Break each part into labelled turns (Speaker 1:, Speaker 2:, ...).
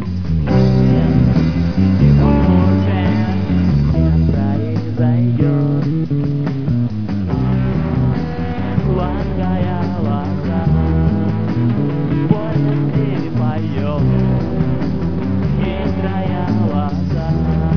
Speaker 1: будет, ничего уже не произойдет. Сладкая лоза больно не поет, хитрая лоза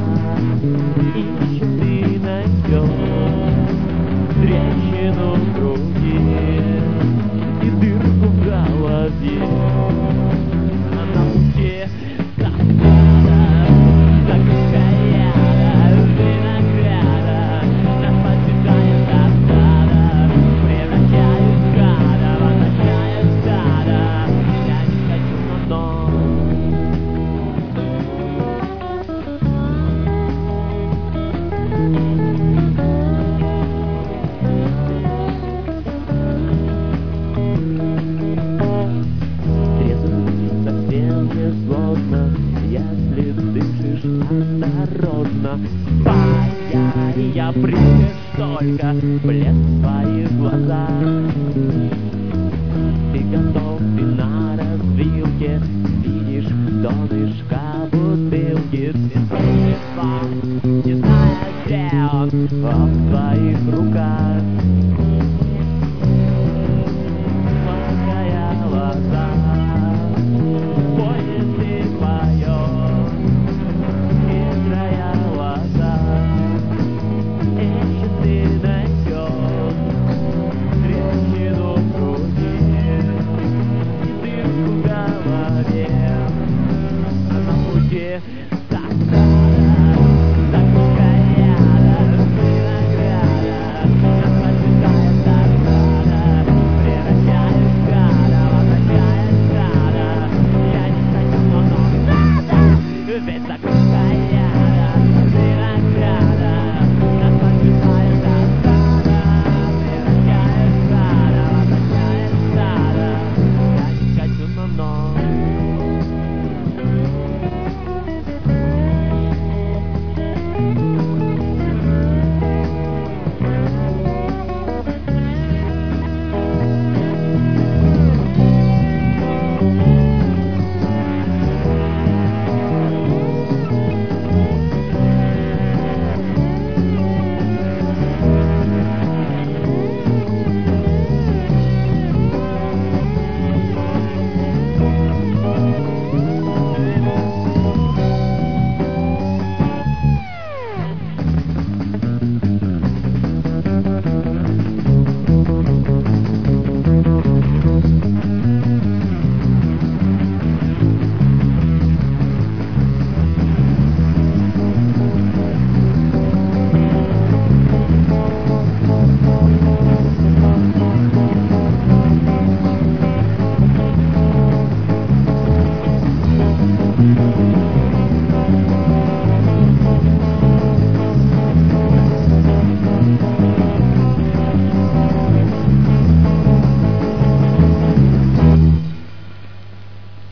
Speaker 1: ищет и найдет трещину в груди и дырку в голове. На пути каскада, закрутая винограда, нас подпитает досада, превращает в гада, возвращает в стадо. Я не хочу на дно. Совсем не сложно, если дышишь осторожно. Я примешь только блеск в твоих глазах. Ты готов, ты на развилке, видишь донышко бутылки. Ты слышишь звон, не зная, где он, в твоих руках.